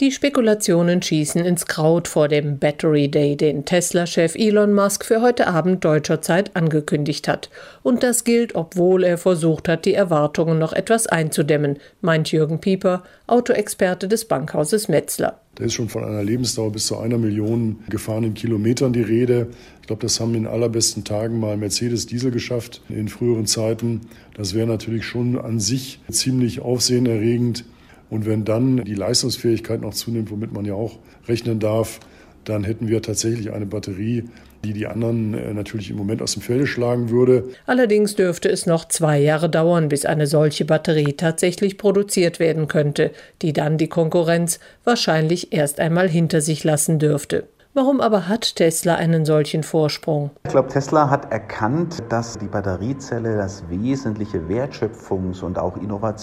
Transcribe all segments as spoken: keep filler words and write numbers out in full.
Die Spekulationen schießen ins Kraut vor dem Battery Day, den Tesla-Chef Elon Musk für heute Abend deutscher Zeit angekündigt hat. Und das gilt, obwohl er versucht hat, die Erwartungen noch etwas einzudämmen, meint Jürgen Pieper, Autoexperte des Bankhauses Metzler. Da ist schon von einer Lebensdauer bis zu einer Million gefahrenen Kilometern die Rede. Ich glaube, das haben in allerbesten Tagen mal Mercedes Diesel geschafft in früheren Zeiten. Das wäre natürlich schon an sich ziemlich aufsehenerregend. Und wenn dann die Leistungsfähigkeit noch zunimmt, womit man ja auch rechnen darf, dann hätten wir tatsächlich eine Batterie, die die anderen natürlich im Moment aus dem Felde schlagen würde. Allerdings dürfte es noch zwei Jahre dauern, bis eine solche Batterie tatsächlich produziert werden könnte, die dann die Konkurrenz wahrscheinlich erst einmal hinter sich lassen dürfte. Warum aber hat Tesla einen solchen Vorsprung? Ich glaube, Tesla hat erkannt, dass die Batteriezelle das wesentliche Wertschöpfungs- und auch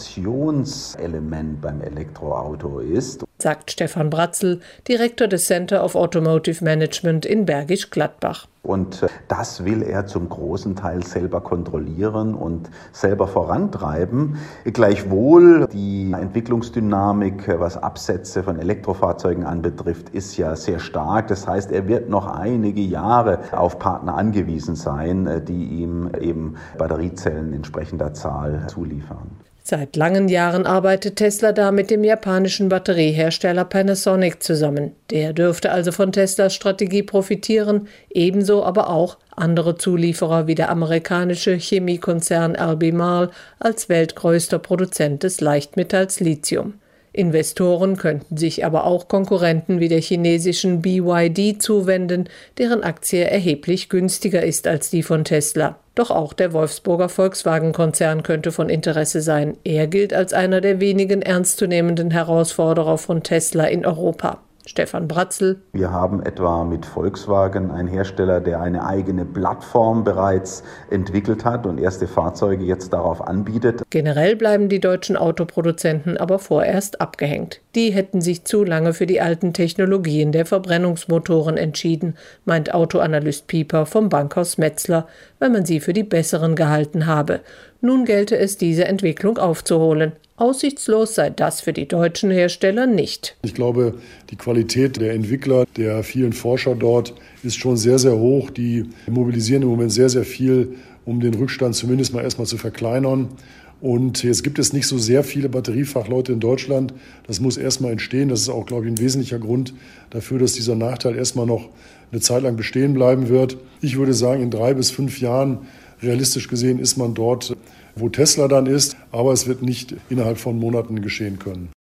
Innovationselement beim Elektroauto ist, sagt Stefan Bratzl, Direktor des Center of Automotive Management in Bergisch Gladbach. Und das will er zum großen Teil selber kontrollieren und selber vorantreiben. Gleichwohl die Entwicklungsdynamik, was Absätze von Elektrofahrzeugen anbetrifft, ist ja sehr stark. Das heißt, er wird noch einige Jahre auf Partner angewiesen sein, die ihm eben Batteriezellen entsprechender Zahl zuliefern. Seit langen Jahren arbeitet Tesla da mit dem japanischen Batteriehersteller Panasonic zusammen. Der dürfte also von Teslas Strategie profitieren, ebenso aber auch andere Zulieferer wie der amerikanische Chemiekonzern Albemarle als weltgrößter Produzent des Leichtmetalls Lithium. Investoren könnten sich aber auch Konkurrenten wie der chinesischen B Y D zuwenden, deren Aktie erheblich günstiger ist als die von Tesla. Doch auch der Wolfsburger Volkswagen-Konzern könnte von Interesse sein. Er gilt als einer der wenigen ernstzunehmenden Herausforderer von Tesla in Europa. Stefan Bratzl. Wir haben etwa mit Volkswagen einen Hersteller, der eine eigene Plattform bereits entwickelt hat und erste Fahrzeuge jetzt darauf anbietet. Generell bleiben die deutschen Autoproduzenten aber vorerst abgehängt. Die hätten sich zu lange für die alten Technologien der Verbrennungsmotoren entschieden, meint Autoanalyst Pieper vom Bankhaus Metzler, weil man sie für die besseren gehalten habe. Nun gelte es, diese Entwicklung aufzuholen. Aussichtslos sei das für die deutschen Hersteller nicht. Ich glaube, die Qualität der Entwickler, der vielen Forscher dort ist schon sehr, sehr hoch. Die mobilisieren im Moment sehr, sehr viel, um den Rückstand zumindest mal erstmal zu verkleinern. Und jetzt gibt es nicht so sehr viele Batteriefachleute in Deutschland. Das muss erstmal entstehen. Das ist auch, glaube ich, ein wesentlicher Grund dafür, dass dieser Nachteil erstmal noch eine Zeit lang bestehen bleiben wird. Ich würde sagen, in drei bis fünf Jahren, realistisch gesehen, ist man dort, wo Tesla dann ist. Aber es wird nicht innerhalb von Monaten geschehen können.